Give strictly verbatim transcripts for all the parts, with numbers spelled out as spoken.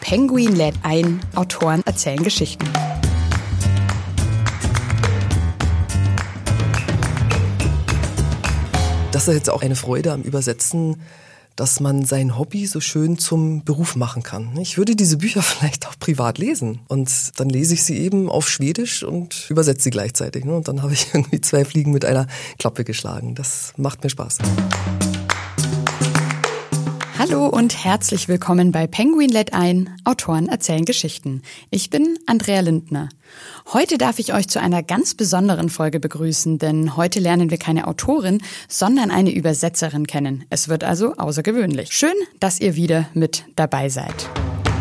Penguin lädt ein, Autoren erzählen Geschichten. Das ist jetzt auch eine Freude am Übersetzen, dass man sein Hobby so schön zum Beruf machen kann. Ich würde diese Bücher vielleicht auch privat lesen und dann lese ich sie eben auf Schwedisch und übersetze sie gleichzeitig. Und dann habe ich irgendwie zwei Fliegen mit einer Klappe geschlagen. Das macht mir Spaß. Hallo und herzlich willkommen bei Penguin lädt ein, Autoren erzählen Geschichten. Ich bin Andrea Lindner. Heute darf ich euch zu einer ganz besonderen Folge begrüßen, denn heute lernen wir keine Autorin, sondern eine Übersetzerin kennen. Es wird also außergewöhnlich. Schön, dass ihr wieder mit dabei seid.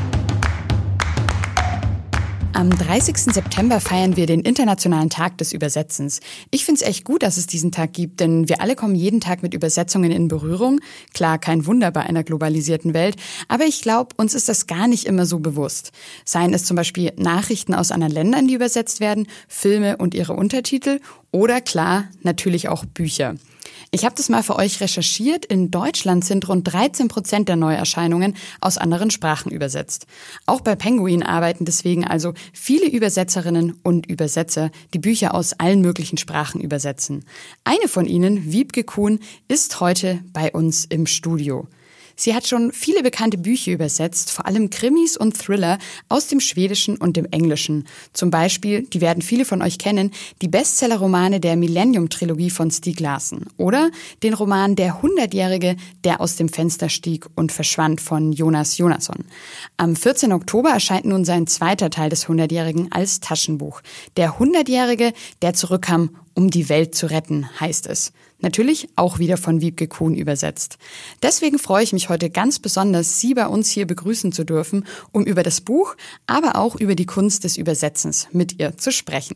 Am dreißigsten September feiern wir den Internationalen Tag des Übersetzens. Ich finde es echt gut, dass es diesen Tag gibt, denn wir alle kommen jeden Tag mit Übersetzungen in Berührung. Klar, kein Wunder bei einer globalisierten Welt, aber ich glaube, uns ist das gar nicht immer so bewusst. Seien es zum Beispiel Nachrichten aus anderen Ländern, die übersetzt werden, Filme und ihre Untertitel oder klar, natürlich auch Bücher. Ich habe das mal für euch recherchiert. In Deutschland sind rund dreizehn Prozent der Neuerscheinungen aus anderen Sprachen übersetzt. Auch bei Penguin arbeiten deswegen also viele Übersetzerinnen und Übersetzer, die Bücher aus allen möglichen Sprachen übersetzen. Eine von ihnen, Wiebke Kuhn, ist heute bei uns im Studio. Sie hat schon viele bekannte Bücher übersetzt, vor allem Krimis und Thriller aus dem Schwedischen und dem Englischen. Zum Beispiel, die werden viele von euch kennen, die Bestsellerromane der Millennium-Trilogie von Stieg Larsson oder den Roman Der Hundertjährige, der aus dem Fenster stieg und verschwand von Jonas Jonasson. Am vierzehnten Oktober erscheint nun sein zweiter Teil des Hundertjährigen als Taschenbuch. Der Hundertjährige, der zurückkam, um die Welt zu retten, heißt es. Natürlich auch wieder von Wiebke Kuhn übersetzt. Deswegen freue ich mich heute ganz besonders, Sie bei uns hier begrüßen zu dürfen, um über das Buch, aber auch über die Kunst des Übersetzens mit ihr zu sprechen.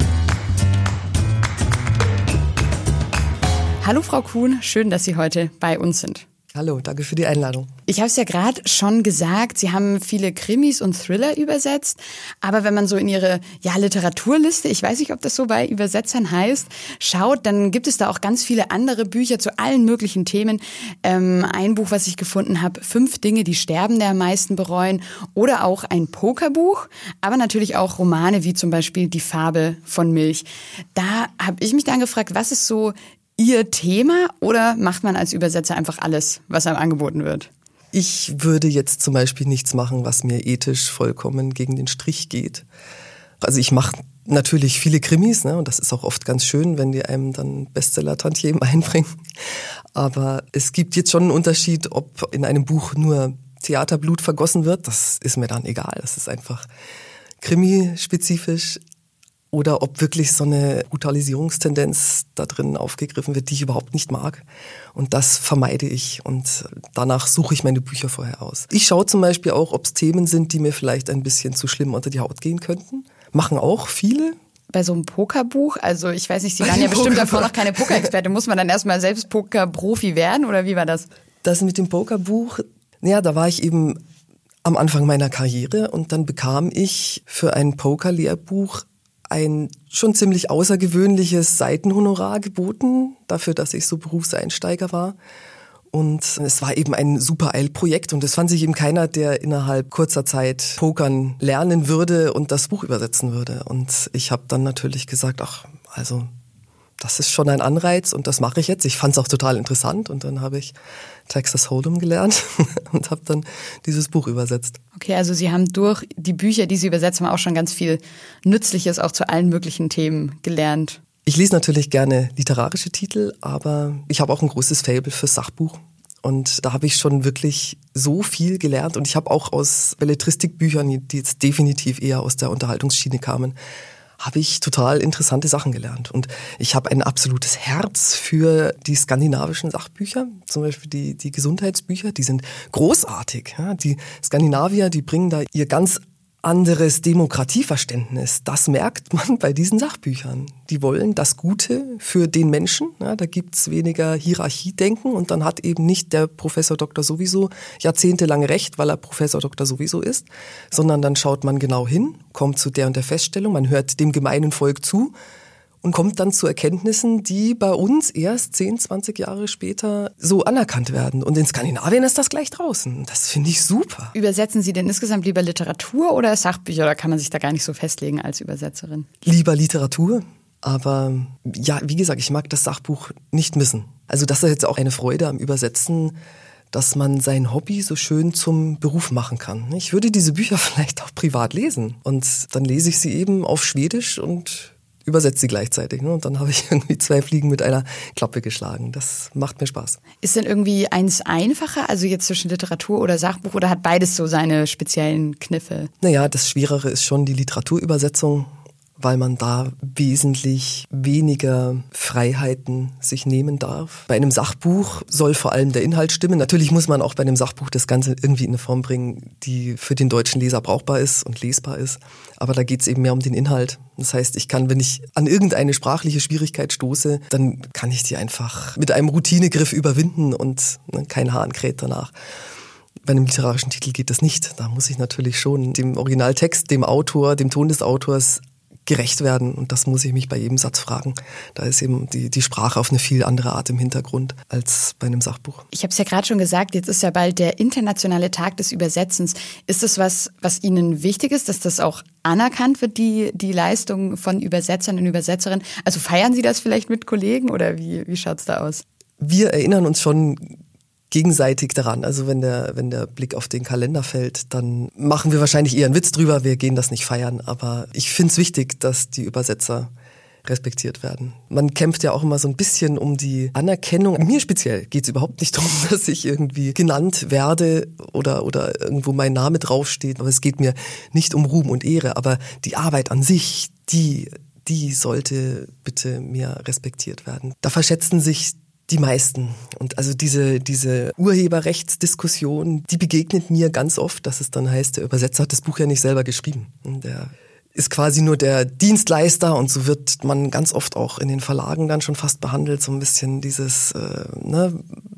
Hallo Frau Kuhn, schön, dass Sie heute bei uns sind. Hallo, danke für die Einladung. Ich habe es ja gerade schon gesagt, Sie haben viele Krimis und Thriller übersetzt, aber wenn man so in Ihre ja, Literaturliste, ich weiß nicht, ob das so bei Übersetzern heißt, schaut, dann gibt es da auch ganz viele andere Bücher zu allen möglichen Themen. Ähm, ein Buch, was ich gefunden habe, Fünf Dinge, die Sterbende am meisten bereuen, oder auch ein Pokerbuch, aber natürlich auch Romane wie zum Beispiel Die Farbe von Milch. Da habe ich mich dann gefragt, was ist so Ihr Thema oder macht man als Übersetzer einfach alles, was einem angeboten wird? Ich würde jetzt zum Beispiel nichts machen, was mir ethisch vollkommen gegen den Strich geht. Also ich mache natürlich viele Krimis, ne, und das ist auch oft ganz schön, wenn die einem dann Bestseller-Tantiemen einbringen. Aber es gibt jetzt schon einen Unterschied, ob in einem Buch nur Theaterblut vergossen wird. Das ist mir dann egal. Das ist einfach krimispezifisch. Oder ob wirklich so eine Brutalisierungstendenz da drin aufgegriffen wird, die ich überhaupt nicht mag. Und das vermeide ich und danach suche ich meine Bücher vorher aus. Ich schaue zum Beispiel auch, ob es Themen sind, die mir vielleicht ein bisschen zu schlimm unter die Haut gehen könnten. Machen auch viele. Bei so einem Pokerbuch, also ich weiß nicht, Sie waren ja bestimmt davor noch keine Pokerexperte. Muss man dann erstmal selbst Pokerprofi werden oder wie war das? Das mit dem Pokerbuch, ja, da war ich eben am Anfang meiner Karriere und dann bekam ich für ein Pokerlehrbuch ein schon ziemlich außergewöhnliches Seitenhonorar geboten, dafür, dass ich so Berufseinsteiger war. Und es war eben ein super Eilprojekt und es fand sich eben keiner, der innerhalb kurzer Zeit Pokern lernen würde und das Buch übersetzen würde. Und ich habe dann natürlich gesagt, ach, also das ist schon ein Anreiz und das mache ich jetzt. Ich fand es auch total interessant und dann habe ich Texas Hold'em gelernt und habe dann dieses Buch übersetzt. Okay, also Sie haben durch die Bücher, die Sie übersetzen, auch schon ganz viel Nützliches auch zu allen möglichen Themen gelernt. Ich lese natürlich gerne literarische Titel, aber ich habe auch ein großes Faible für Sachbuch. Und da habe ich schon wirklich so viel gelernt und ich habe auch aus Belletristikbüchern, die jetzt definitiv eher aus der Unterhaltungsschiene kamen, habe ich total interessante Sachen gelernt. Und ich habe ein absolutes Herz für die skandinavischen Sachbücher, zum Beispiel die, die Gesundheitsbücher, die sind großartig. Ja, die Skandinavier, die bringen da ihr ganz anderes Demokratieverständnis. Das merkt man bei diesen Sachbüchern. Die wollen das Gute für den Menschen. Ja, da gibt's weniger Hierarchiedenken und dann hat eben nicht der Professor Doktor sowieso jahrzehntelang recht, weil er Professor Doktor sowieso ist, sondern dann schaut man genau hin, kommt zu der und der Feststellung, man hört dem gemeinen Volk zu und kommt dann zu Erkenntnissen, die bei uns erst zehn, zwanzig Jahre später so anerkannt werden. Und in Skandinavien ist das gleich draußen. Das finde ich super. Übersetzen Sie denn insgesamt lieber Literatur oder Sachbücher, oder kann man sich da gar nicht so festlegen als Übersetzerin? Lieber Literatur, aber ja, wie gesagt, ich mag das Sachbuch nicht missen. Also das ist jetzt auch eine Freude am Übersetzen, dass man sein Hobby so schön zum Beruf machen kann. Ich würde diese Bücher vielleicht auch privat lesen und dann lese ich sie eben auf Schwedisch und übersetze sie gleichzeitig. Und dann habe ich irgendwie zwei Fliegen mit einer Klappe geschlagen. Das macht mir Spaß. Ist denn irgendwie eins einfacher, also jetzt zwischen Literatur oder Sachbuch, oder hat beides so seine speziellen Kniffe? Naja, das Schwerere ist schon die Literaturübersetzung, weil man da wesentlich weniger Freiheiten sich nehmen darf. Bei einem Sachbuch soll vor allem der Inhalt stimmen. Natürlich muss man auch bei einem Sachbuch das Ganze irgendwie in eine Form bringen, die für den deutschen Leser brauchbar ist und lesbar ist. Aber da geht es eben mehr um den Inhalt. Das heißt, ich kann, wenn ich an irgendeine sprachliche Schwierigkeit stoße, dann kann ich die einfach mit einem Routinegriff überwinden und ne, kein Hahn kräht danach. Bei einem literarischen Titel geht das nicht. Da muss ich natürlich schon dem Originaltext, dem Autor, dem Ton des Autors gerecht werden. Und das muss ich mich bei jedem Satz fragen. Da ist eben die, die Sprache auf eine viel andere Art im Hintergrund als bei einem Sachbuch. Ich habe es ja gerade schon gesagt, jetzt ist ja bald der internationale Tag des Übersetzens. Ist das was, was Ihnen wichtig ist, dass das auch anerkannt wird, die, die Leistung von Übersetzern und Übersetzerinnen? Also feiern Sie das vielleicht mit Kollegen oder wie, wie schaut es da aus? Wir erinnern uns schon gegenseitig daran. Also wenn der, wenn der Blick auf den Kalender fällt, dann machen wir wahrscheinlich eher einen Witz drüber. Wir gehen das nicht feiern. Aber ich finde es wichtig, dass die Übersetzer respektiert werden. Man kämpft ja auch immer so ein bisschen um die Anerkennung. Mir speziell geht es überhaupt nicht darum, dass ich irgendwie genannt werde oder, oder irgendwo mein Name draufsteht. Aber es geht mir nicht um Ruhm und Ehre. Aber die Arbeit an sich, die, die sollte bitte mehr respektiert werden. Da verschätzen sich die meisten. Und also diese, diese Urheberrechtsdiskussion, die begegnet mir ganz oft, dass es dann heißt, der Übersetzer hat das Buch ja nicht selber geschrieben. Der ist quasi nur der Dienstleister, und so wird man ganz oft auch in den Verlagen dann schon fast behandelt, so ein bisschen dieses, äh, ne,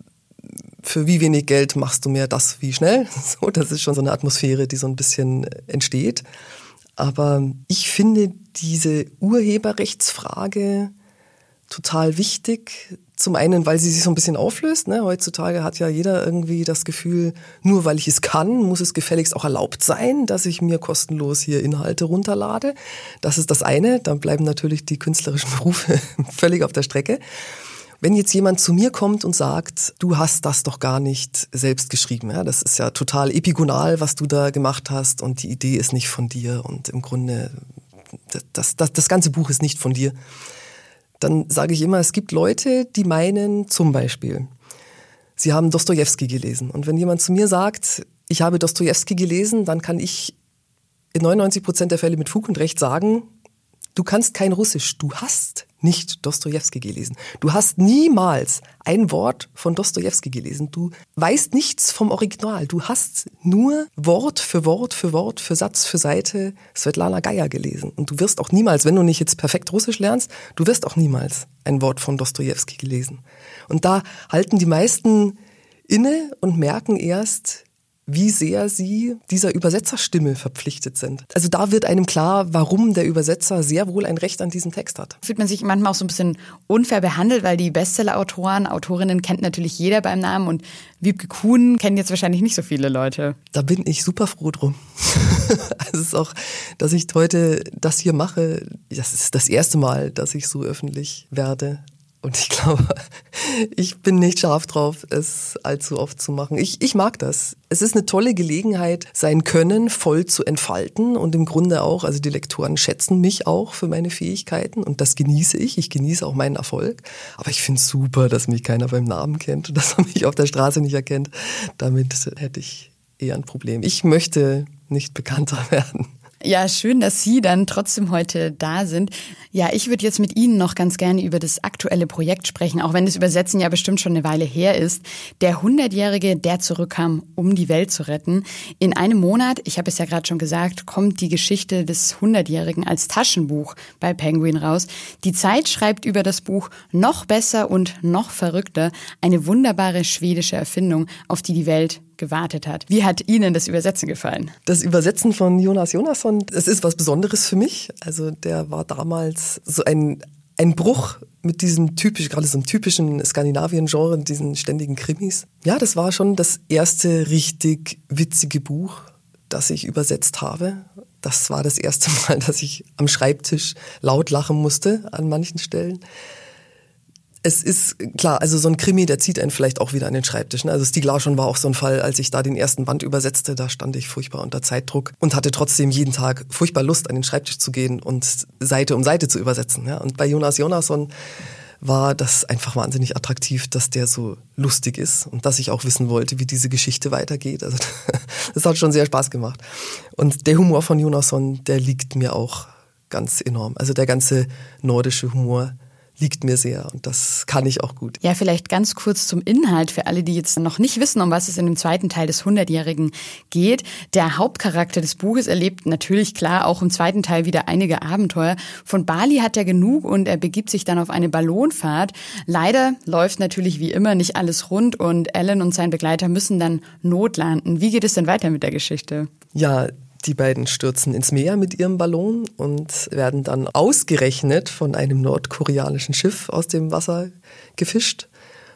für wie wenig Geld machst du mehr das wie schnell. So, das ist schon so eine Atmosphäre, die so ein bisschen entsteht. Aber ich finde diese Urheberrechtsfrage total wichtig. Zum einen, weil sie sich so ein bisschen auflöst. Ne? Heutzutage hat ja jeder irgendwie das Gefühl, nur weil ich es kann, muss es gefälligst auch erlaubt sein, dass ich mir kostenlos hier Inhalte runterlade. Das ist das eine. Dann bleiben natürlich die künstlerischen Berufe völlig auf der Strecke. Wenn jetzt jemand zu mir kommt und sagt, du hast das doch gar nicht selbst geschrieben, ja, das ist ja total epigonal, was du da gemacht hast, und die Idee ist nicht von dir und im Grunde das, das, das ganze Buch ist nicht von dir, dann sage ich immer, es gibt Leute, die meinen zum Beispiel, sie haben Dostojewski gelesen. Und wenn jemand zu mir sagt, ich habe Dostojewski gelesen, dann kann ich in neunundneunzig Prozent der Fälle mit Fug und Recht sagen, du kannst kein Russisch, du hast nicht Dostojewski gelesen. Du hast niemals ein Wort von Dostojewski gelesen. Du weißt nichts vom Original. Du hast nur Wort für Wort für Wort für Satz für Seite Svetlana Geier gelesen. Und du wirst auch niemals, wenn du nicht jetzt perfekt Russisch lernst, du wirst auch niemals ein Wort von Dostojewski gelesen. Und da halten die meisten inne und merken erst, wie sehr sie dieser Übersetzerstimme verpflichtet sind. Also da wird einem klar, warum der Übersetzer sehr wohl ein Recht an diesem Text hat. Fühlt man sich manchmal auch so ein bisschen unfair behandelt, weil die Bestseller-Autoren, Autorinnen kennt natürlich jeder beim Namen, und Wiebke Kuhn kennen jetzt wahrscheinlich nicht so viele Leute. Da bin ich super froh drum. Es ist auch, dass ich heute das hier mache, das ist das erste Mal, dass ich so öffentlich werde. Und ich glaube, ich bin nicht scharf drauf, es allzu oft zu machen. Ich, ich mag das. Es ist eine tolle Gelegenheit, sein Können voll zu entfalten. Und im Grunde auch, also die Lektoren schätzen mich auch für meine Fähigkeiten. Und das genieße ich. Ich genieße auch meinen Erfolg. Aber ich finde es super, dass mich keiner beim Namen kennt und dass man mich auf der Straße nicht erkennt. Damit hätte ich eher ein Problem. Ich möchte nicht bekannter werden. Ja, schön, dass Sie dann trotzdem heute da sind. Ja, ich würde jetzt mit Ihnen noch ganz gerne über das aktuelle Projekt sprechen, auch wenn das Übersetzen ja bestimmt schon eine Weile her ist. Der hundertjährige, der zurückkam, um die Welt zu retten. In einem Monat, ich habe es ja gerade schon gesagt, kommt die Geschichte des hundertjährigen als Taschenbuch bei Penguin raus. Die Zeit schreibt über das Buch noch besser und noch verrückter, eine wunderbare schwedische Erfindung, auf die die Welt gewartet hat. Wie hat Ihnen das Übersetzen gefallen? Das Übersetzen von Jonas Jonasson, es ist was Besonderes für mich. Also der war damals so ein ein Bruch mit diesem typisch, gerade so einem typischen Skandinavien-Genre, diesen ständigen Krimis. Ja, das war schon das erste richtig witzige Buch, das ich übersetzt habe. Das war das erste Mal, dass ich am Schreibtisch laut lachen musste an manchen Stellen. Es ist klar, also so ein Krimi, der zieht einen vielleicht auch wieder an den Schreibtisch. Ne? Also Stieg Larsson war auch so ein Fall, als ich da den ersten Band übersetzte, da stand ich furchtbar unter Zeitdruck und hatte trotzdem jeden Tag furchtbar Lust, an den Schreibtisch zu gehen und Seite um Seite zu übersetzen. Ja? Und bei Jónas Jónasson war das einfach wahnsinnig attraktiv, dass der so lustig ist und dass ich auch wissen wollte, wie diese Geschichte weitergeht. Also das hat schon sehr Spaß gemacht. Und der Humor von Jónasson, der liegt mir auch ganz enorm. Also der ganze nordische Humor liegt mir sehr und das kann ich auch gut. Ja, vielleicht ganz kurz zum Inhalt für alle, die jetzt noch nicht wissen, um was es in dem zweiten Teil des hundertjährigen geht. Der Hauptcharakter des Buches erlebt natürlich klar auch im zweiten Teil wieder einige Abenteuer. Von Bali hat er genug und er begibt sich dann auf eine Ballonfahrt. Leider läuft natürlich wie immer nicht alles rund und Alan und sein Begleiter müssen dann notlanden. Wie geht es denn weiter mit der Geschichte? Ja, die beiden stürzen ins Meer mit ihrem Ballon und werden dann ausgerechnet von einem nordkoreanischen Schiff aus dem Wasser gefischt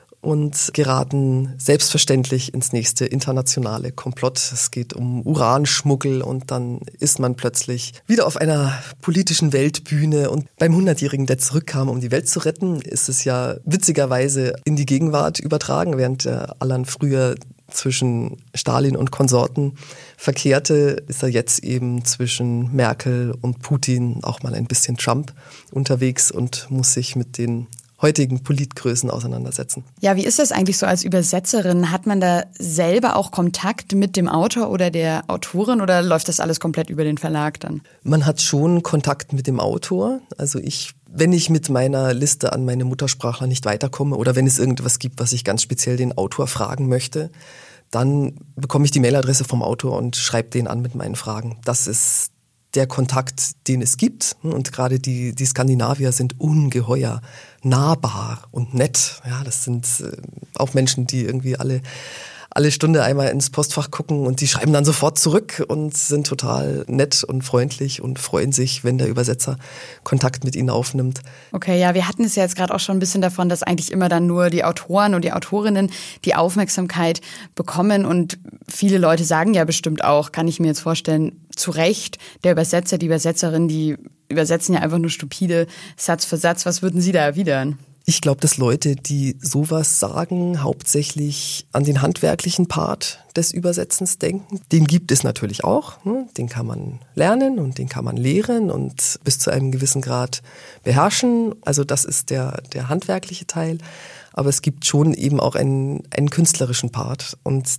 und geraten selbstverständlich ins nächste internationale Komplott. Es geht um Uranschmuggel und dann ist man plötzlich wieder auf einer politischen Weltbühne. Und beim hundertjährigen, der zurückkam, um die Welt zu retten, ist es ja witzigerweise in die Gegenwart übertragen, während der Alan früher zwischen Stalin und Konsorten verkehrte, ist er jetzt eben zwischen Merkel und Putin, auch mal ein bisschen Trump, unterwegs und muss sich mit den heutigen Politgrößen auseinandersetzen. Ja, wie ist das eigentlich so als Übersetzerin? Hat man da selber auch Kontakt mit dem Autor oder der Autorin oder läuft das alles komplett über den Verlag dann? Man hat schon Kontakt mit dem Autor. Also ich, wenn ich mit meiner Liste an meine Muttersprachler nicht weiterkomme oder wenn es irgendwas gibt, was ich ganz speziell den Autor fragen möchte, dann bekomme ich die Mailadresse vom Autor und schreibe den an mit meinen Fragen. Das ist der Kontakt, den es gibt. Und gerade die, die Skandinavier sind ungeheuer nahbar und nett. Ja, das sind auch Menschen, die irgendwie alle alle Stunde einmal ins Postfach gucken und die schreiben dann sofort zurück und sind total nett und freundlich und freuen sich, wenn der Übersetzer Kontakt mit ihnen aufnimmt. Okay, ja, wir hatten es ja jetzt gerade auch schon ein bisschen davon, dass eigentlich immer dann nur die Autoren und die Autorinnen die Aufmerksamkeit bekommen und viele Leute sagen ja bestimmt auch, kann ich mir jetzt vorstellen, zu Recht, der Übersetzer, die Übersetzerin, die übersetzen ja einfach nur stupide Satz für Satz. Was würden Sie da erwidern? Ich glaube, dass Leute, die sowas sagen, hauptsächlich an den handwerklichen Part des Übersetzens denken. Den gibt es natürlich auch. Den kann man lernen und den kann man lehren und bis zu einem gewissen Grad beherrschen. Also das ist der, der handwerkliche Teil. Aber es gibt schon eben auch einen, einen künstlerischen Part und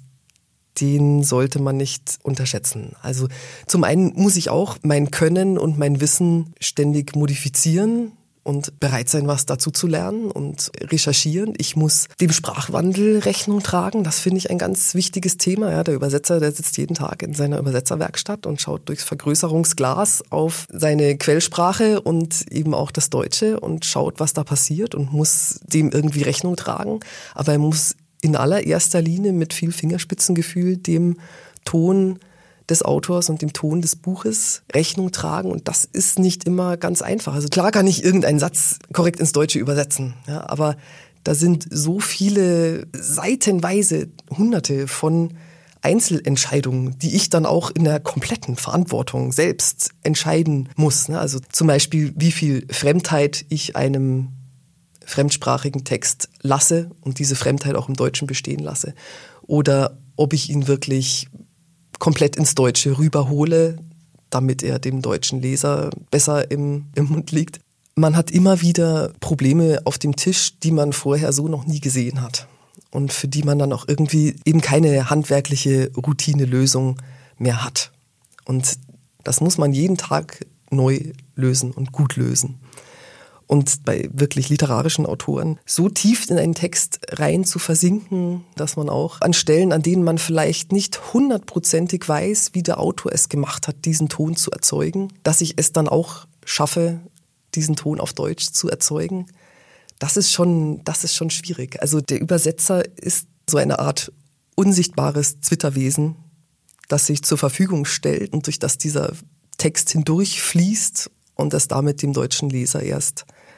den sollte man nicht unterschätzen. Also zum einen muss ich auch mein Können und mein Wissen ständig modifizieren und bereit sein, was dazu zu lernen und recherchieren. Ich muss dem Sprachwandel Rechnung tragen. Das finde ich ein ganz wichtiges Thema. Ja, der Übersetzer, der sitzt jeden Tag in seiner Übersetzerwerkstatt und schaut durchs Vergrößerungsglas auf seine Quellsprache und eben auch das Deutsche und schaut, was da passiert und muss dem irgendwie Rechnung tragen. Aber er muss in allererster Linie mit viel Fingerspitzengefühl dem Ton des Autors und dem Ton des Buches Rechnung tragen und das ist nicht immer ganz einfach. Also klar kann ich irgendeinen Satz korrekt ins Deutsche übersetzen, ja, aber da sind so viele seitenweise Hunderte von Einzelentscheidungen, die ich dann auch in der kompletten Verantwortung selbst entscheiden muss. Ne? Also zum Beispiel, wie viel Fremdheit ich einem fremdsprachigen Text lasse und diese Fremdheit auch im Deutschen bestehen lasse oder ob ich ihn wirklich komplett ins Deutsche rüberhole, damit er dem deutschen Leser besser im, im Mund liegt. Man hat immer wieder Probleme auf dem Tisch, die man vorher so noch nie gesehen hat und für die man dann auch irgendwie eben keine handwerkliche Routinelösung mehr hat. Und das muss man jeden Tag neu lösen und gut lösen. Und bei wirklich literarischen Autoren so tief in einen Text rein zu versinken, dass man auch an Stellen, an denen man vielleicht nicht hundertprozentig weiß, wie der Autor es gemacht hat, diesen Ton zu erzeugen, dass ich es dann auch schaffe, diesen Ton auf Deutsch zu erzeugen, das ist schon, das ist schon schwierig. Also der Übersetzer ist so eine Art unsichtbares Zwitterwesen, das sich zur Verfügung stellt und durch das dieser Text hindurch fließt und das damit dem deutschen Leser erst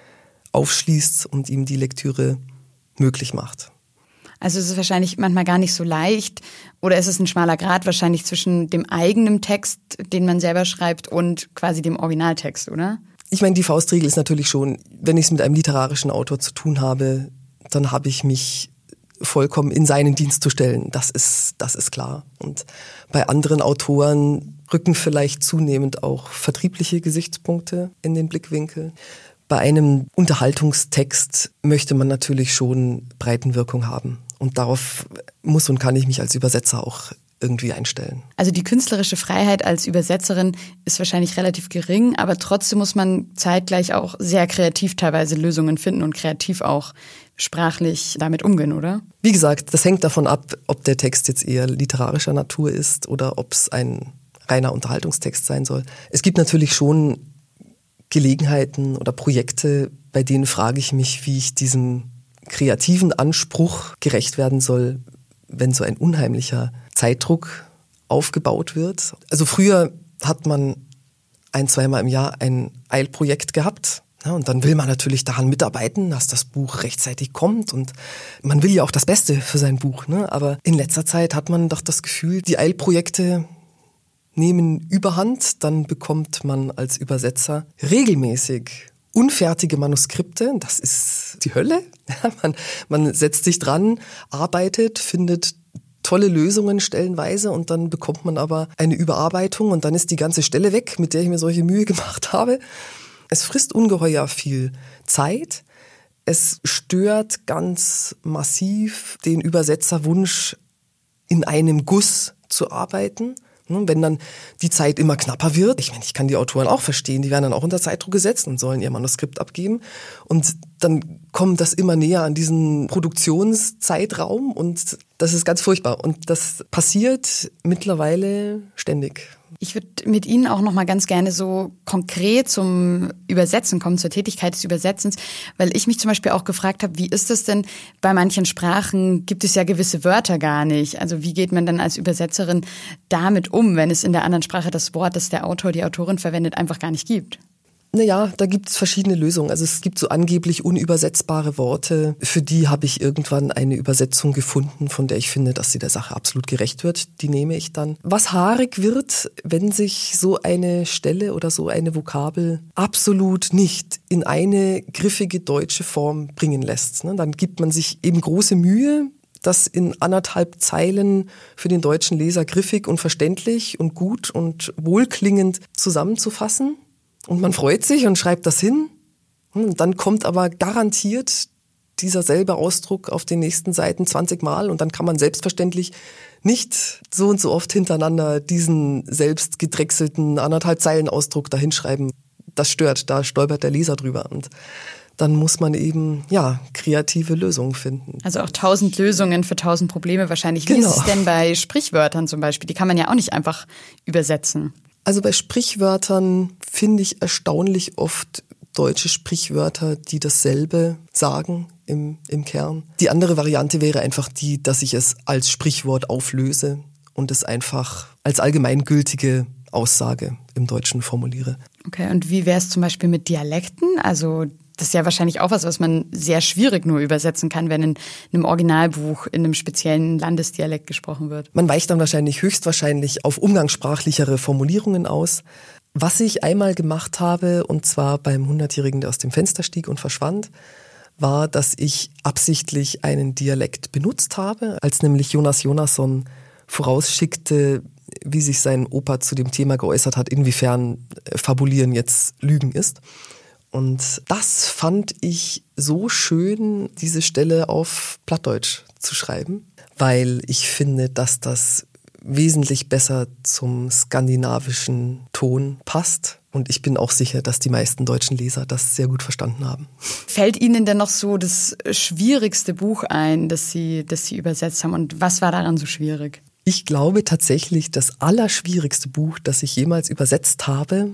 aufschließt und ihm die Lektüre möglich macht. Also es ist wahrscheinlich manchmal gar nicht so leicht oder ist es ein schmaler Grat wahrscheinlich zwischen dem eigenen Text, den man selber schreibt, und quasi dem Originaltext, oder? Ich meine, die Faustregel ist natürlich schon, wenn ich es mit einem literarischen Autor zu tun habe, dann habe ich mich vollkommen in seinen Dienst zu stellen. Das ist, das ist klar. Und bei anderen Autoren rücken vielleicht zunehmend auch vertriebliche Gesichtspunkte in den Blickwinkel. Bei einem Unterhaltungstext möchte man natürlich schon Breitenwirkung haben. Und darauf muss und kann ich mich als Übersetzer auch irgendwie einstellen. Also die künstlerische Freiheit als Übersetzerin ist wahrscheinlich relativ gering, aber trotzdem muss man zeitgleich auch sehr kreativ teilweise Lösungen finden und kreativ auch sprachlich damit umgehen, oder? Wie gesagt, das hängt davon ab, ob der Text jetzt eher literarischer Natur ist oder ob es ein reiner Unterhaltungstext sein soll. Es gibt natürlich schon Gelegenheiten oder Projekte, bei denen frage ich mich, wie ich diesem kreativen Anspruch gerecht werden soll, wenn so ein unheimlicher Zeitdruck aufgebaut wird. Also früher hat man ein-, zweimal im Jahr ein Eilprojekt gehabt. Ja, und dann will man natürlich daran mitarbeiten, dass das Buch rechtzeitig kommt, und man will ja auch das Beste für sein Buch, ne? Aber in letzter Zeit hat man doch das Gefühl, die Eilprojekte nehmen Überhand. Dann bekommt man als Übersetzer regelmäßig unfertige Manuskripte. Das ist die Hölle. man, man setzt sich dran, arbeitet, findet tolle Lösungen stellenweise, und dann bekommt man aber eine Überarbeitung und dann ist die ganze Stelle weg, mit der ich mir solche Mühe gemacht habe. Es frisst ungeheuer viel Zeit. Es stört ganz massiv den Übersetzerwunsch, in einem Guss zu arbeiten. Wenn dann die Zeit immer knapper wird, ich meine, ich kann die Autoren auch verstehen, die werden dann auch unter Zeitdruck gesetzt und sollen ihr Manuskript abgeben. Und dann kommt das immer näher an diesen Produktionszeitraum, und das ist ganz furchtbar. Und das passiert mittlerweile ständig. Ich würde mit Ihnen auch noch mal ganz gerne so konkret zum Übersetzen kommen, zur Tätigkeit des Übersetzens, weil ich mich zum Beispiel auch gefragt habe, wie ist das denn, bei manchen Sprachen gibt es ja gewisse Wörter gar nicht. Also wie geht man dann als Übersetzerin damit um, wenn es in der anderen Sprache das Wort, das der Autor, die Autorin verwendet, einfach gar nicht gibt? Naja, da gibt es verschiedene Lösungen. Also es gibt so angeblich unübersetzbare Worte. Für die habe ich irgendwann eine Übersetzung gefunden, von der ich finde, dass sie der Sache absolut gerecht wird. Die nehme ich dann. Was haarig wird, wenn sich so eine Stelle oder so eine Vokabel absolut nicht in eine griffige deutsche Form bringen lässt. Dann gibt man sich eben große Mühe, das in anderthalb Zeilen für den deutschen Leser griffig und verständlich und gut und wohlklingend zusammenzufassen. Und man freut sich und schreibt das hin. Und dann kommt aber garantiert dieser selbe Ausdruck auf den nächsten Seiten zwanzig Mal. Und dann kann man selbstverständlich nicht so und so oft hintereinander diesen selbst gedrechselten anderthalb Zeilen Ausdruck dahinschreiben. Das stört, da stolpert der Leser drüber. Und dann muss man eben, ja, kreative Lösungen finden. Also auch tausend Lösungen für tausend Probleme wahrscheinlich. Wie Genau. ist es denn bei Sprichwörtern zum Beispiel? Die kann man ja auch nicht einfach übersetzen. Also bei Sprichwörtern finde ich erstaunlich oft deutsche Sprichwörter, die dasselbe sagen im, im Kern. Die andere Variante wäre einfach die, dass ich es als Sprichwort auflöse und es einfach als allgemeingültige Aussage im Deutschen formuliere. Okay, und wie wäre es zum Beispiel mit Dialekten? Also das ist ja wahrscheinlich auch was, was man sehr schwierig nur übersetzen kann, wenn in einem Originalbuch in einem speziellen Landesdialekt gesprochen wird. Man weicht dann wahrscheinlich höchstwahrscheinlich auf umgangssprachlichere Formulierungen aus. Was ich einmal gemacht habe, und zwar beim Hundertjährigen, der aus dem Fenster stieg und verschwand, war, dass ich absichtlich einen Dialekt benutzt habe, als nämlich Jonas Jonasson vorausschickte, wie sich sein Opa zu dem Thema geäußert hat, inwiefern Fabulieren jetzt Lügen ist. Und das fand ich so schön, diese Stelle auf Plattdeutsch zu schreiben, weil ich finde, dass das wesentlich besser zum skandinavischen Ton passt. Und ich bin auch sicher, dass die meisten deutschen Leser das sehr gut verstanden haben. Fällt Ihnen denn noch so das schwierigste Buch ein, das Sie, das Sie übersetzt haben? Und was war daran so schwierig? Ich glaube tatsächlich, das allerschwierigste Buch, das ich jemals übersetzt habe,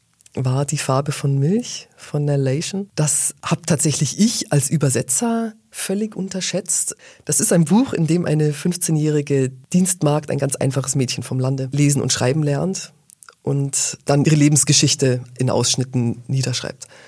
war Die Farbe von Milch von Nell Leischen. Das habe tatsächlich ich als Übersetzer völlig unterschätzt. Das ist ein Buch, in dem eine fünfzehnjährige Dienstmagd, ein ganz einfaches Mädchen vom Lande, lesen und schreiben lernt und dann ihre Lebensgeschichte in Ausschnitten niederschreibt.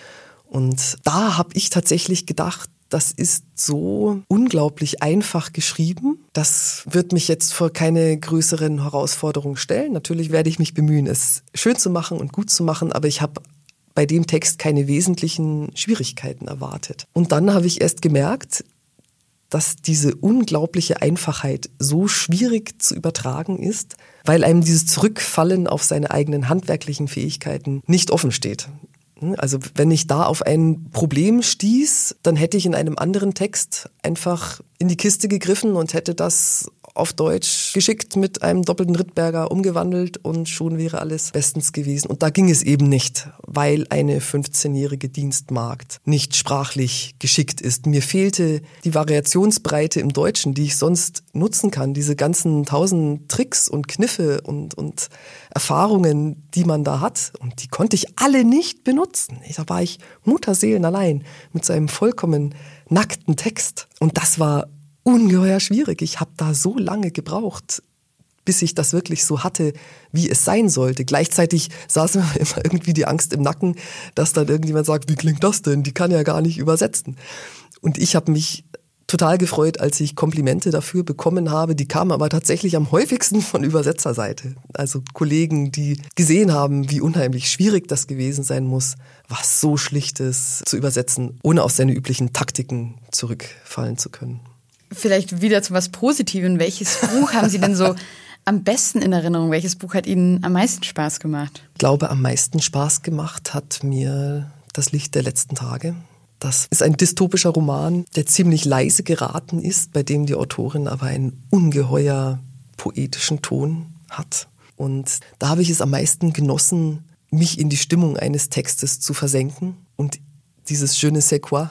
Und da habe ich tatsächlich gedacht, das ist so unglaublich einfach geschrieben. Das wird mich jetzt vor keine größeren Herausforderungen stellen. Natürlich werde ich mich bemühen, es schön zu machen und gut zu machen, aber ich habe bei dem Text keine wesentlichen Schwierigkeiten erwartet. Und dann habe ich erst gemerkt, dass diese unglaubliche Einfachheit so schwierig zu übertragen ist, weil einem dieses Zurückfallen auf seine eigenen handwerklichen Fähigkeiten nicht offen steht. Also wenn ich da auf ein Problem stieß, dann hätte ich in einem anderen Text einfach in die Kiste gegriffen und hätte das auf Deutsch geschickt mit einem doppelten Rittberger umgewandelt und schon wäre alles bestens gewesen. Und da ging es eben nicht, weil eine fünfzehnjährige Dienstmagd nicht sprachlich geschickt ist. Mir fehlte die Variationsbreite im Deutschen, die ich sonst nutzen kann. Diese ganzen tausend Tricks und Kniffe und, und Erfahrungen, die man da hat. Und die konnte ich alle nicht benutzen. Da war ich mutterseelenallein mit so einem vollkommen nackten Text. Und das war ungeheuer schwierig. Ich habe da so lange gebraucht, bis ich das wirklich so hatte, wie es sein sollte. Gleichzeitig saß mir immer irgendwie die Angst im Nacken, dass dann irgendjemand sagt, wie klingt das denn? Die kann ja gar nicht übersetzen. Und ich habe mich total gefreut, als ich Komplimente dafür bekommen habe. Die kamen aber tatsächlich am häufigsten von Übersetzerseite. Also Kollegen, die gesehen haben, wie unheimlich schwierig das gewesen sein muss, was so Schlichtes zu übersetzen, ohne auf seine üblichen Taktiken zurückfallen zu können. Vielleicht wieder zu was Positivem. Welches Buch haben Sie denn so am besten in Erinnerung? Welches Buch hat Ihnen am meisten Spaß gemacht? Ich glaube, am meisten Spaß gemacht hat mir Das Licht der letzten Tage. Das ist ein dystopischer Roman, der ziemlich leise geraten ist, bei dem die Autorin aber einen ungeheuer poetischen Ton hat. Und da habe ich es am meisten genossen, mich in die Stimmung eines Textes zu versenken und dieses Je ne sais quoi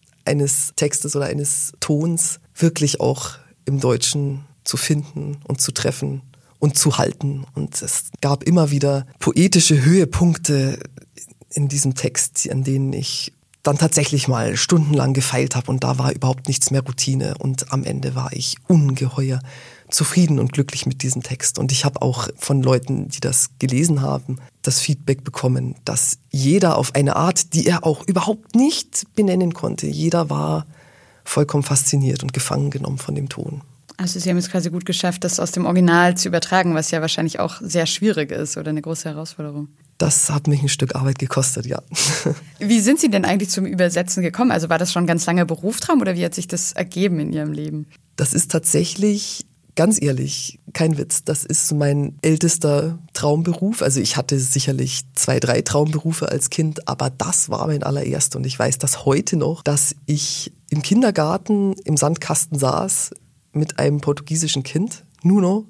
eines Textes oder eines Tons wirklich auch im Deutschen zu finden und zu treffen und zu halten. Und es gab immer wieder poetische Höhepunkte in diesem Text, an denen ich dann tatsächlich mal stundenlang gefeilt habe und da war überhaupt nichts mehr Routine und am Ende war ich ungeheuer zufrieden und glücklich mit diesem Text. Und ich habe auch von Leuten, die das gelesen haben, das Feedback bekommen, dass jeder auf eine Art, die er auch überhaupt nicht benennen konnte, jeder war vollkommen fasziniert und gefangen genommen von dem Ton. Also Sie haben es quasi gut geschafft, das aus dem Original zu übertragen, was ja wahrscheinlich auch sehr schwierig ist oder eine große Herausforderung. Das hat mich ein Stück Arbeit gekostet, ja. Wie sind Sie denn eigentlich zum Übersetzen gekommen? Also war das schon ein ganz langer Berufstraum oder wie hat sich das ergeben in Ihrem Leben? Das ist tatsächlich, ganz ehrlich, kein Witz, das ist mein ältester Traumberuf. Also ich hatte sicherlich zwei, drei Traumberufe als Kind, aber das war mein allererster. Und ich weiß das heute noch, dass ich im Kindergarten im Sandkasten saß mit einem portugiesischen Kind, Nuno.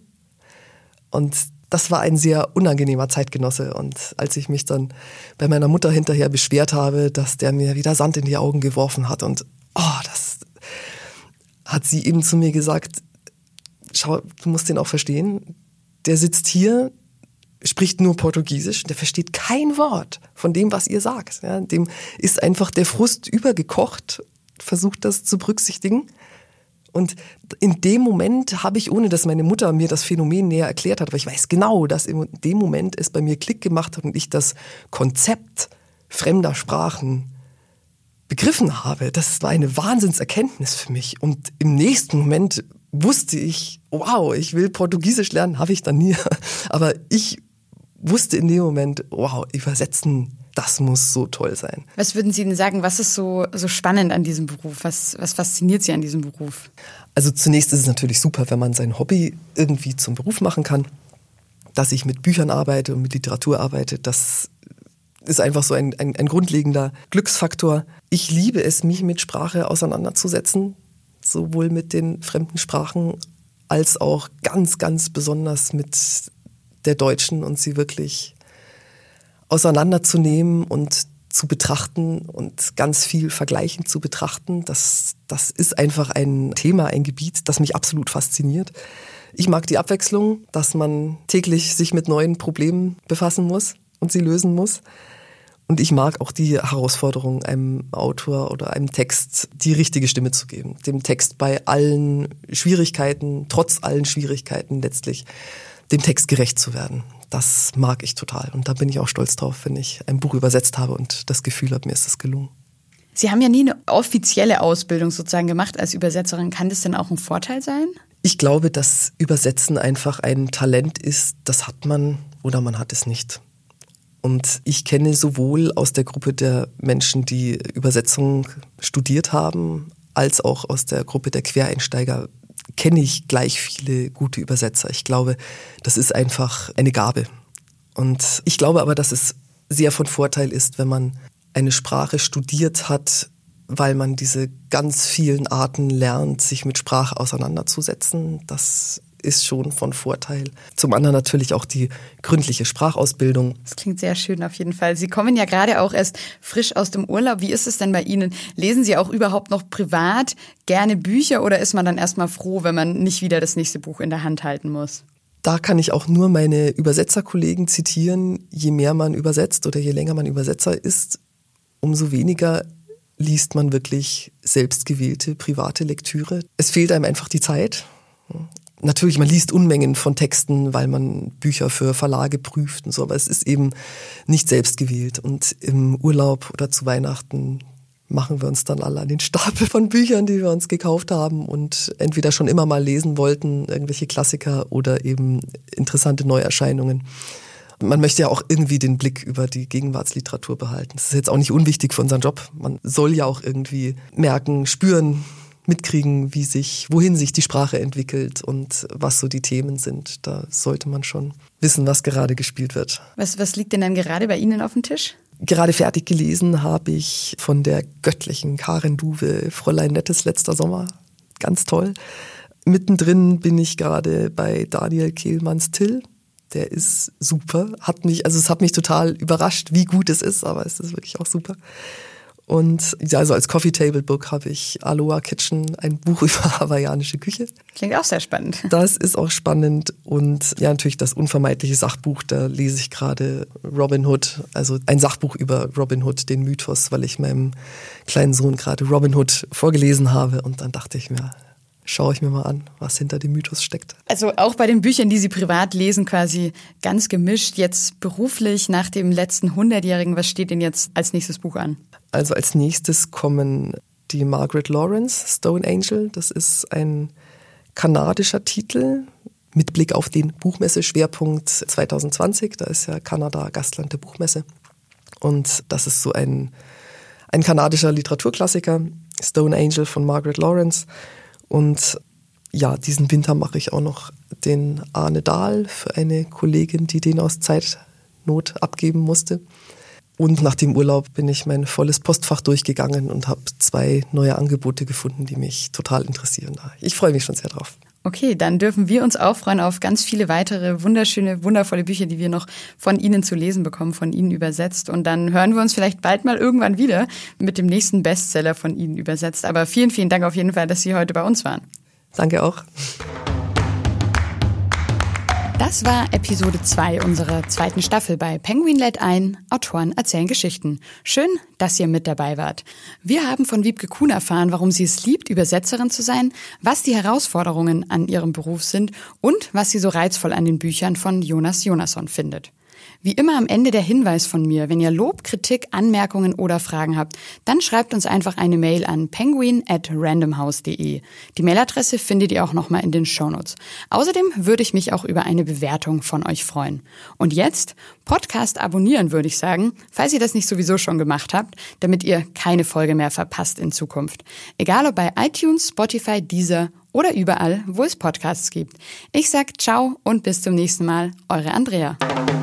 Und das war ein sehr unangenehmer Zeitgenosse. Und als ich mich dann bei meiner Mutter hinterher beschwert habe, dass der mir wieder Sand in die Augen geworfen hat und oh, das hat sie eben zu mir gesagt, schau, du musst den auch verstehen, der sitzt hier, spricht nur Portugiesisch, der versteht kein Wort von dem, was ihr sagt. Ja, dem ist einfach der Frust übergekocht, versucht das zu berücksichtigen. Und in dem Moment habe ich, ohne dass meine Mutter mir das Phänomen näher erklärt hat, aber ich weiß genau, dass in dem Moment es bei mir Klick gemacht hat und ich das Konzept fremder Sprachen begriffen habe. Das war eine Wahnsinnserkenntnis für mich. Und im nächsten Moment wusste ich, wow, ich will Portugiesisch lernen, habe ich dann nie. Aber ich wusste in dem Moment, wow, übersetzen, das muss so toll sein. Was würden Sie denn sagen, was ist so, so spannend an diesem Beruf? Was, was fasziniert Sie an diesem Beruf? Also zunächst ist es natürlich super, wenn man sein Hobby irgendwie zum Beruf machen kann. Dass ich mit Büchern arbeite und mit Literatur arbeite, das ist einfach so ein, ein, ein grundlegender Glücksfaktor. Ich liebe es, mich mit Sprache auseinanderzusetzen, sowohl mit den fremden Sprachen als auch ganz, ganz besonders mit der deutschen und sie wirklich auseinanderzunehmen und zu betrachten und ganz viel vergleichend zu betrachten. Das, das ist einfach ein Thema, ein Gebiet, das mich absolut fasziniert. Ich mag die Abwechslung, dass man täglich sich mit neuen Problemen befassen muss und sie lösen muss. Und ich mag auch die Herausforderung, einem Autor oder einem Text die richtige Stimme zu geben. Dem Text bei allen Schwierigkeiten, trotz allen Schwierigkeiten letztlich, dem Text gerecht zu werden. das mag ich total. Und da bin ich auch stolz drauf, wenn ich ein Buch übersetzt habe und das Gefühl habe, mir ist das gelungen. Sie haben ja nie eine offizielle Ausbildung sozusagen gemacht als Übersetzerin. Kann das denn auch ein Vorteil sein? Ich glaube, dass Übersetzen einfach ein Talent ist, das hat man oder man hat es nicht. Und ich kenne sowohl aus der Gruppe der Menschen, die Übersetzung studiert haben, als auch aus der Gruppe der Quereinsteiger, kenne ich gleich viele gute Übersetzer. Ich glaube, das ist einfach eine Gabe. Und ich glaube aber, dass es sehr von Vorteil ist, wenn man eine Sprache studiert hat, weil man diese ganz vielen Arten lernt, sich mit Sprache auseinanderzusetzen. Das ist schon von Vorteil. Zum anderen natürlich auch die gründliche Sprachausbildung. Das klingt sehr schön auf jeden Fall. Sie kommen ja gerade auch erst frisch aus dem Urlaub. Wie ist es denn bei Ihnen? Lesen Sie auch überhaupt noch privat gerne Bücher oder ist man dann erstmal froh, wenn man nicht wieder das nächste Buch in der Hand halten muss? Da kann ich auch nur meine Übersetzerkollegen zitieren. Je mehr man übersetzt oder je länger man Übersetzer ist, umso weniger liest man wirklich selbstgewählte private Lektüre. Es fehlt einem einfach die Zeit. Natürlich, man liest Unmengen von Texten, weil man Bücher für Verlage prüft und so, aber es ist eben nicht selbstgewählt. Und im Urlaub oder zu Weihnachten machen wir uns dann alle an den Stapel von Büchern, die wir uns gekauft haben und entweder schon immer mal lesen wollten, irgendwelche Klassiker oder eben interessante Neuerscheinungen. Man möchte ja auch irgendwie den Blick über die Gegenwartsliteratur behalten. Das ist jetzt auch nicht unwichtig für unseren Job. Man soll ja auch irgendwie merken, spüren, mitkriegen, wie sich, wohin sich die Sprache entwickelt und was so die Themen sind. Da sollte man schon wissen, was gerade gespielt wird. Was, was liegt denn dann gerade bei Ihnen auf dem Tisch? Gerade fertig gelesen habe ich von der göttlichen Karin Duwe Fräulein Nettes letzter Sommer. Ganz toll. Mittendrin bin ich gerade bei Daniel Kehlmanns Till. Der ist super. Hat mich, also es hat mich total überrascht, wie gut es ist, aber es ist wirklich auch super. Und ja, also als Coffee Table Book habe ich Aloha Kitchen, ein Buch über hawaiianische Küche. Klingt auch sehr spannend. Das ist auch spannend und ja, natürlich das unvermeidliche Sachbuch, da lese ich gerade Robin Hood, also ein Sachbuch über Robin Hood, den Mythos, weil ich meinem kleinen Sohn gerade Robin Hood vorgelesen habe und dann dachte ich mir, schaue ich mir mal an, was hinter dem Mythos steckt. Also auch bei den Büchern, die Sie privat lesen, quasi ganz gemischt. Jetzt beruflich nach dem letzten hundertjährigen, was steht denn jetzt als nächstes Buch an? Also als nächstes kommen die Margaret Lawrence, Stone Angel. Das ist ein kanadischer Titel mit Blick auf den Buchmesse-Schwerpunkt zwanzig zwanzig. Da ist ja Kanada Gastland der Buchmesse. Und das ist so ein, ein kanadischer Literaturklassiker, Stone Angel von Margaret Lawrence. Und ja, diesen Winter mache ich auch noch den Arne Dahl für eine Kollegin, die den aus Zeitnot abgeben musste. Und nach dem Urlaub bin ich mein volles Postfach durchgegangen und habe zwei neue Angebote gefunden, die mich total interessieren. Ich freue mich schon sehr drauf. Okay, dann dürfen wir uns auch freuen auf ganz viele weitere wunderschöne, wundervolle Bücher, die wir noch von Ihnen zu lesen bekommen, von Ihnen übersetzt. Und dann hören wir uns vielleicht bald mal irgendwann wieder mit dem nächsten Bestseller von Ihnen übersetzt. Aber vielen, vielen Dank auf jeden Fall, dass Sie heute bei uns waren. Danke auch. Das war Episode zwei unserer zweiten Staffel bei Penguin lädt ein, Autoren erzählen Geschichten. Schön, dass ihr mit dabei wart. Wir haben von Wiebke Kuhn erfahren, warum sie es liebt, Übersetzerin zu sein, was die Herausforderungen an ihrem Beruf sind und was sie so reizvoll an den Büchern von Jonas Jonasson findet. Wie immer am Ende der Hinweis von mir, wenn ihr Lob, Kritik, Anmerkungen oder Fragen habt, dann schreibt uns einfach eine Mail an penguin at randomhouse punkt de. Die Mailadresse findet ihr auch nochmal in den Shownotes. Außerdem würde ich mich auch über eine Bewertung von euch freuen. Und jetzt Podcast abonnieren, würde ich sagen, falls ihr das nicht sowieso schon gemacht habt, damit ihr keine Folge mehr verpasst in Zukunft. Egal ob bei iTunes, Spotify, Deezer oder überall, wo es Podcasts gibt. Ich sag ciao und bis zum nächsten Mal, eure Andrea.